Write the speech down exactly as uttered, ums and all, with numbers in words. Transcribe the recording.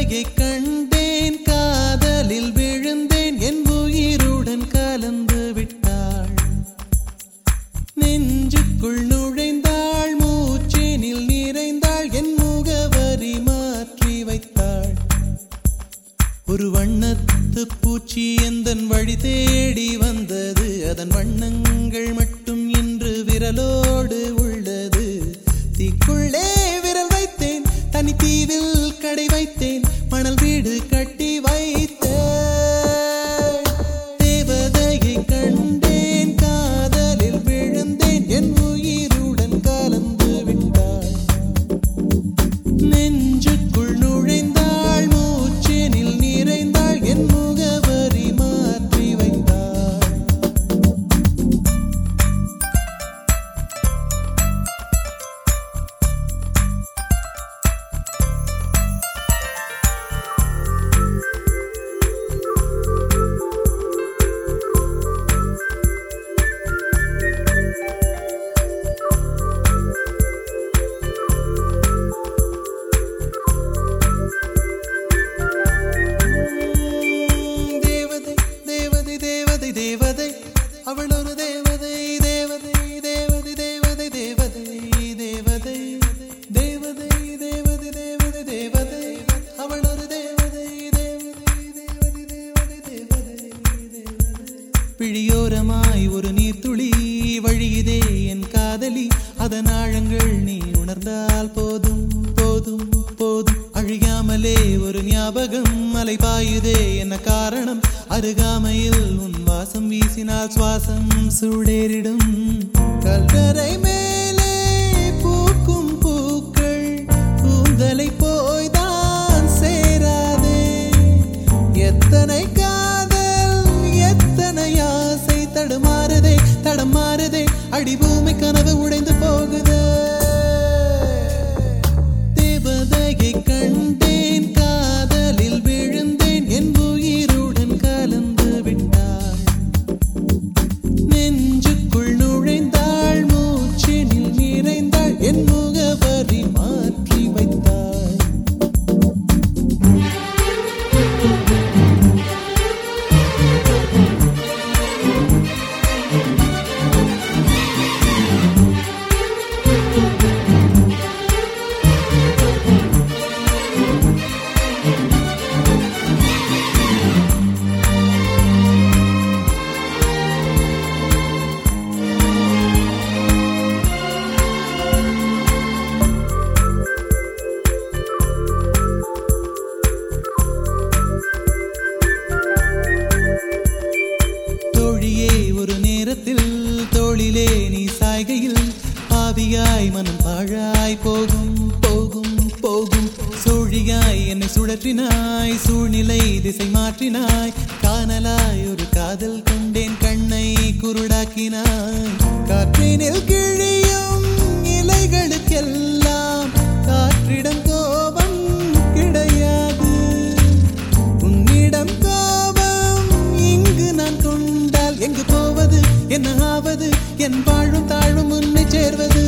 தேவதையை கண்டேன், காதலில் விழுந்தேன், என் உயிருடன் கலந்து விட்டாள். நெஞ்சுக்குள் நுழைந்தாள், மூச்சேனில் நிறைந்தாள், என் முகவரி மாற்றி வைத்தாள். ஒரு வண்ணத்து பூச்சி எந்தன் வழி தேடி வந்தது, அதன் வண்ணங்கள் மட்டும் இன்று விரலோடு உள்ளது. தீக்குள்ளே விரல் வைத்தேன், தனி தீவில் கடை வைத்தேன், மணல் வீடு கட்டி வைத்தேன். தேவதையை கண்டேன், காதலில் விழுந்தேன், என் உயிருடன் கலந்து விட்டாள். நெஞ்சுக்குள் நுழைந்தாள், மூச்சேனில் நிறைந்தாள், என் முகவரி மாற்றி வைத்தாள். தேவதை அவள் ஒரு தேவதை, தேவதை தேவதை தேவதை தேவதை தேவதை தேவதை தேவதை தேவதை தேவதை அவள் ஒரு தேவதை, தேவதை தேவதை தேவதை தேவதை தேவதை. பிழியோரமாய் ஒரு நீர்த்துளி வழியுதே என் காதலி, அதன் ஆழங்கள் நீ உணர்ந்தால் போதும் போதும் போதும். அழியாமலே ஒரு ஞாபகம் அலை பாயுதே, என்ன காரணம்? அருகாமையில் உன் வாசம் வீசினால் சுவாசம் சூடேறிடும். கல்லறை மேலே பூக்கும் பூக்கள் கூந்தலை போய்தான் சேராதே. எத்தனை காதல் எத்தனை ஆசை தடுமாறுதே தடமாறுதே, அடிபூமி கனவு உடைந்து போகுதே. தேவதையை கண்டேன், காதலில் விழுந்தேன், என் உயிருடன் கலந்து விட்டாள். நெஞ்சுக்குள் நுழைந்தாள், மூச்செனில் நிறைந்தாள், என் முகவரி மாற்றி வைத்தாள். ஒரு நேரத்தில் தோளிலே நீ சாய்கையில் பாவியாய் மனம் பாழாய் போகும் போகும் போகும். சோழியாய் என்னை சுழற்றினாய், சூழ்நிலை திசை மாற்றினாய், காணலாய் ஒரு காதல் கொண்டேன், கண்ணை குருடாக்கினாய். காற்றினில் கிழியும் இலைகளுக்கெல்லாம் காற்றிடம் கோபம் கிடையாது. உன்னிடம் கோபம் இங்கு நான் கொண்டால் எங்கு போவது, என்ன ஆவது, என் வாழும் தாழும் உன்னை சேர்வது.